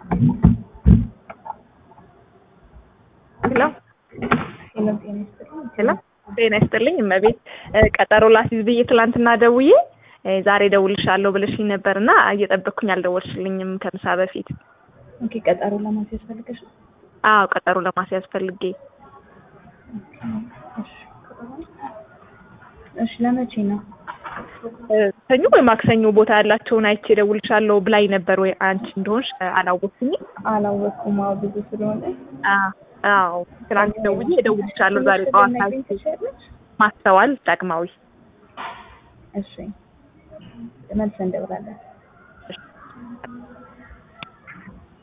ሄሎ ሄሎ ጤና ይስጥልኝ እመቤት ቀጠሮ ላስይዝ ብዬ ትላንትና ደውዬ ዛሬ ደውልሻለሁ ብለሽኝ ነበርና እየጠበቅኩኝ አልደወልሽልኝም ከምሳ በፊት። ኦኬ ቀጠሮ ለማስያዝ ፈልገሽ? አዎ ቀጠሮ ለማስያዝ ፈልጌ። እሺ ለመቼ ነው? ሰኞ ወይ ማክሰኞ ቦታ ያላቸውን አይቼ ደውልሻለሁ ብላኝ ነበር ወይ አንቺ እንደሆንሽ አላወቅኩኝም። አላወቅኩም። አዎ ብዙ ስለሆነ አዎ ትላንት ደውዬ ደውልሻለሁ ዛሬ ጠዋት አይቼ ማስተዋል ዳግማዊ። እሺ መልስ እንደውላለን።